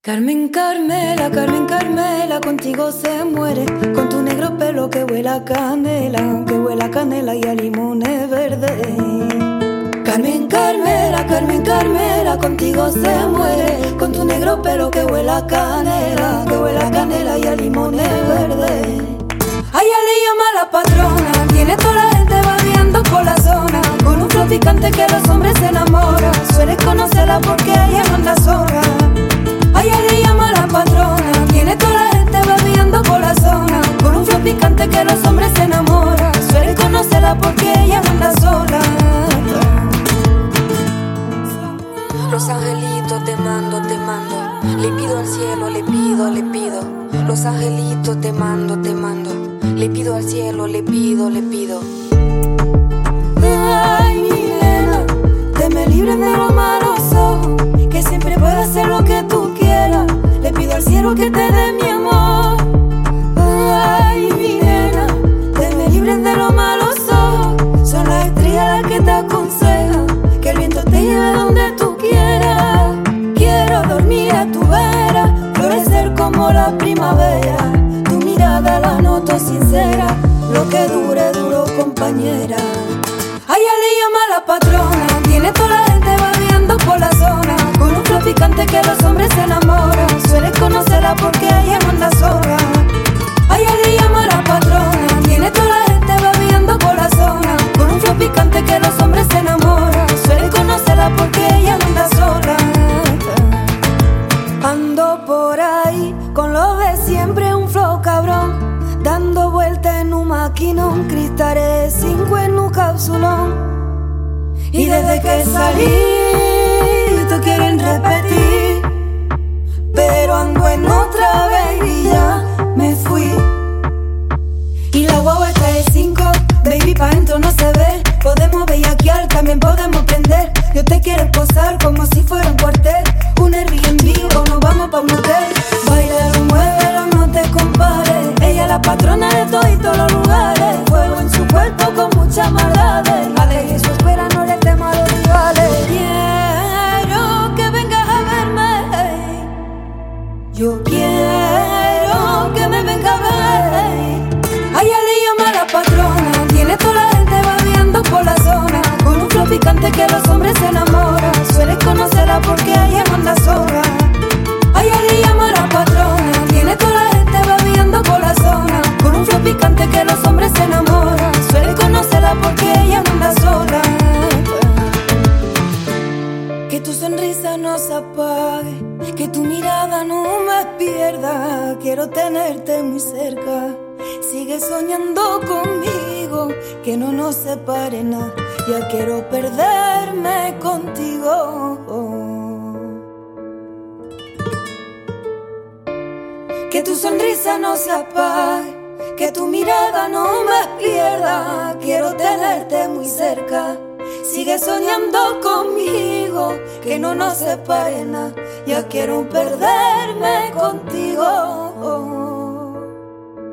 Carmen Carmela, Carmen Carmela, contigo se muere, con tu negro pelo que huele a canela y a limones verdes. Carmen Carmela, Carmen Carmela, contigo se muere, con tu negro pelo que huele a canela y a limones verdes. A ella le llama la patrona, tiene toda la gente babeando por la zona, con un flow picante que los hombres se enamoran. Sueles conocerla porque ella no anda sola. A ella le llama la patrona, tiene toda la gente babeando por la zona, con un flow picante que los hombres se enamoran. Suele conocerla porque ella no anda sola. Los angelitos te mando, le pido al cielo, le pido. Los angelitos te mando, le pido al cielo, le pido. Ay, mi nena, te me libres de los malos ojos, que siempre puedas hacer lo que tú quieras. Le pido al cielo que te dé mi amor. Ay, mi nena, te me libres de los malos ojos, son las estrellas las que te aconsejan que el viento te lleve donde tú quieras. Quiero dormir a tu vera, florecer como la primavera. Tu mirada la noto sincera, lo que dure, duro, compañera. A ella le llama la patrona, tiene toda la gente babeando por la zona, con un flow picante que los hombres se enamoran. Sueles conocerla porque ella no anda sola. A ella le llama la patrona, tiene toda la gente babeando por la zona, con un flow picante que los hombres se enamoran. Sueles conocerla porque ella no anda sola. Ando por ahí con lo de siempre, un flow cabrón, dando vueltas en un maquinón, cristales 5 en un cápsulón. Y desde que salí, tú quieren repetir, pero ando en otra vez y ya me fui. Y la guagua está de 5, baby, pa' dentro no se ve. Podemos bellaquear, también podemos prender. Yo te quiero posar como si fuera un cuartel, un Airbnb o nos vamos pa' un hotel. Báilalo, muévelo, no te compares. Ella es la patrona de todos los lugares, fuego en su cuerpo con muchas maldades. Aleje su espera, no le temas a los rivales. Quiero que vengas a verme, yo quiero que me venga a ver. A ella le llama la patrona, tiene toda la gente babeando por la zona, con un flow picante que los hombres se enamoran. Sueles conocerla porque ella no anda sola. A ella le llama la patrona, tiene toda la gente babeando por la zona, con un flow picante que los hombres se enamoran. Sueles conocerla porque ella no anda sola. Que tu sonrisa no se apague, que tu mirada no me pierda. Quiero tenerte muy cerca, sigue soñando conmigo, que no nos separe nada. Ya quiero perderme contigo. Que tu sonrisa no se apague, que tu mirada no me pierda. Quiero tenerte muy cerca, sigue soñando conmigo, que no nos separe nada. Ya quiero perderme contigo.